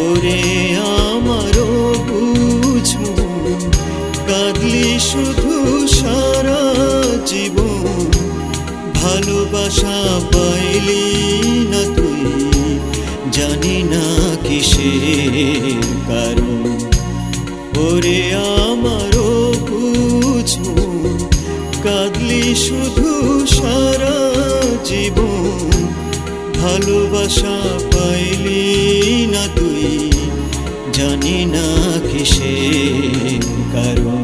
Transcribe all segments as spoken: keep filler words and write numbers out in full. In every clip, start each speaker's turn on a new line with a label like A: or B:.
A: ওরে আমারও বুঝমু কাঁদলি শুধু সারা জীবন, ভালোবাসা পাইলি না তুই, জানি না কিসের কারণ। ওরে আমারও বুঝমু কাঁদলি শুধু সারা জীবন, ভালোবাসা পাইলি না তুই, জানি না কিসের কারণ।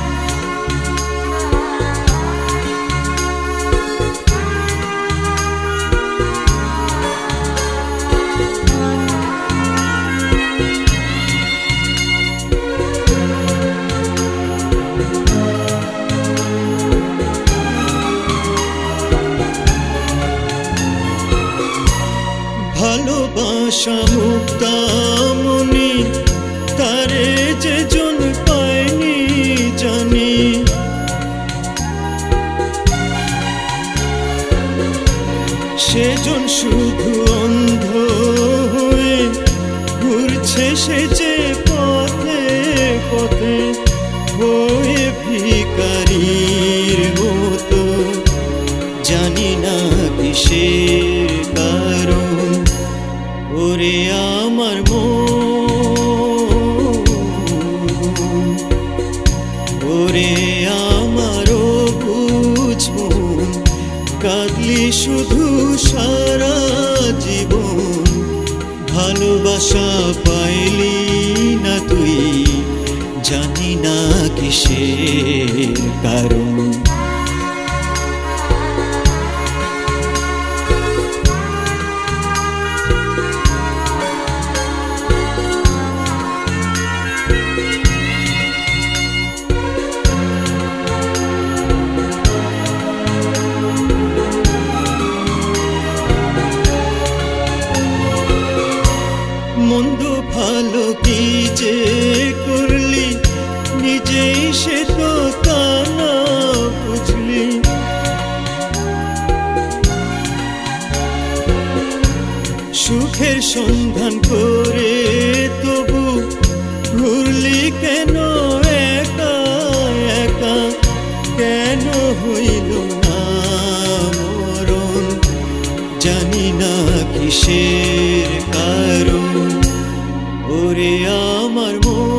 A: ভালোবাসা মুক্তামণি তারে যে জন পায়নি জানি, সেজন শুধু অন্ধ হয়ে ঘুরছে সে যে পথে পথে, হয়ে ভিখারির মতো, জানি না কিসের কারণ। ওরে আমার মন, ওরে আমারও বুঝমু কাঁদলি শুধু সারা জীবন, ভালোবাসা পাইলি না তুই, জানি না কিসের কারণ। মন্দ ভালো কি যে করলি নিজেই সে তো তা না বুঝলি, সুখের সন্ধান করে তবু ঘুরলি কেন একা একা, কেন হইল না মরণ, জানি না কিসের কারণ। ওরে আমার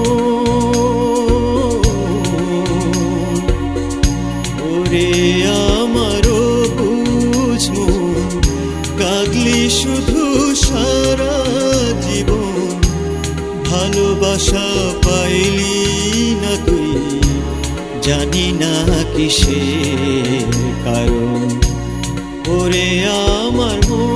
A: মন, ওরে আমারও বুঝমু কাঁদলি শুধু সারা জীবন, ভালোবাসা পাইলি না তুই, জানি না কিসের কারণ। ওরে আমার মন।